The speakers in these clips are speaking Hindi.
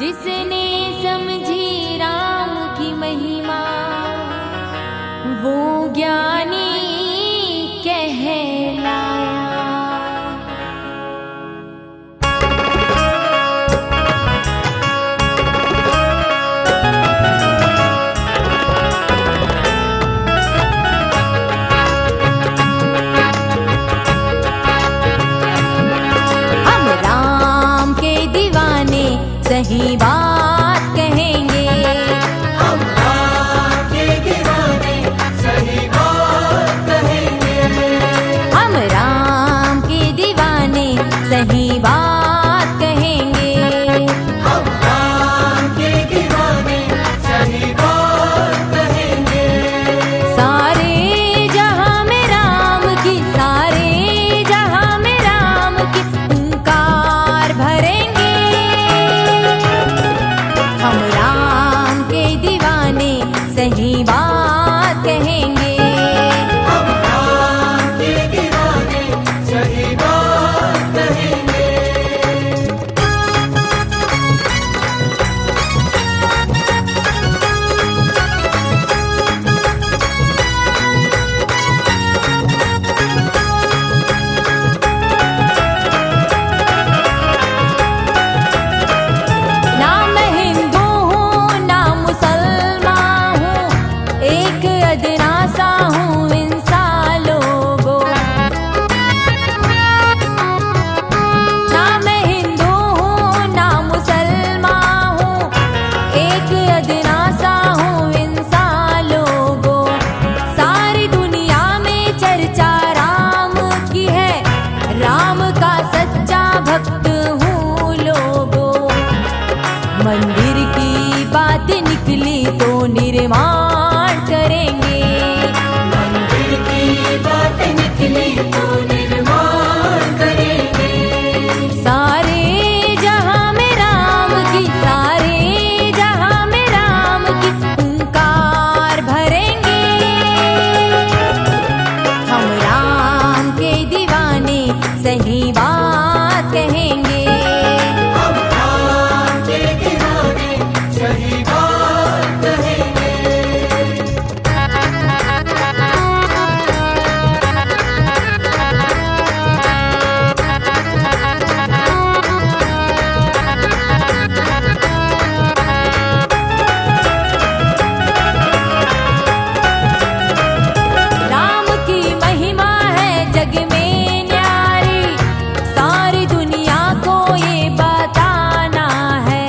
जिसने समझी राम की महिमा वो ज्ञानी कहलाया। हम राम के दीवाने सही बात कहेंगे, हम राम के दीवाने सही बात कहेंगे, हम राम के दीवाने सही बात कहेंगे, हम राम के दीवाने सही बात कहेंगे। सारे जहां में राम की, सारे जहां में राम की हुंकार भरेंगे। हम राम के दीवाने सही बात कहेंगे, हम राम के दीवाने सही बात कहेंगे। ना मैं हिंदू हूँ ना मुसलमान हूँ, एक अदना सा हूँ इंसान लोगों। ना मैं हिंदू हूँ ना मुसलमान हूँ, एक अदना सा हूँ इंसान लोगों। सारी दुनिया में चर्चा राम की है, राम का सच्चा भक्त हूँ लोगों। मंदिर की बात निकली तो निर्माण करेंगे, मंदिर की बात निकली तो निर्माण करेंगे। सारे जहां में राम की, सारे जहां में राम की हुंकार भरेंगे। हम राम के दीवाने सही बात कहेंगे, हम राम के दीवाने सही बात कहेंगे। राम की महिमा है जग में न्यारी, सारी दुनिया को ये बताना है।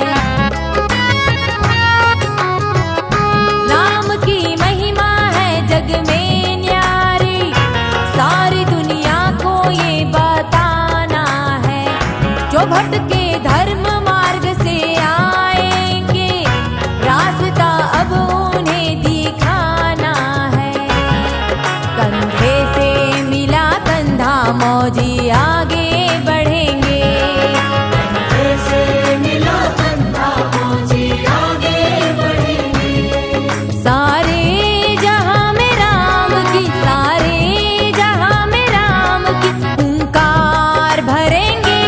राम की महिमा है जग में न्यारी, सारी दुनिया को ये बताना है। जो भटके धर्म मार्ग से आएंगे, रास्ता अब उन्हें दिखाना है। कंधे से मिला कंधा मौजी आगे बढ़ेंगे, जैसे मिला कंधा मौजी आगे बढ़ेंगे। सारे जहां में राम की, सारे जहां में राम की हुंकार भरेंगे।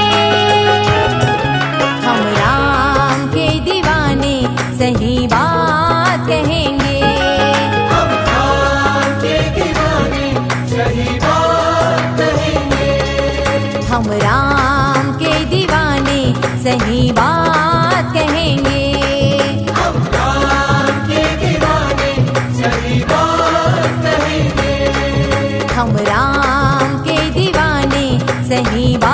हम राम के दीवाने सही बात कहेंगे, हम राम के दीवाने सही बात कहेंगे, हम राम के दीवाने सही बात कहेंगे, हम राम के दीवाने सही बात कहेंगे, हम राम के दीवाने सही बात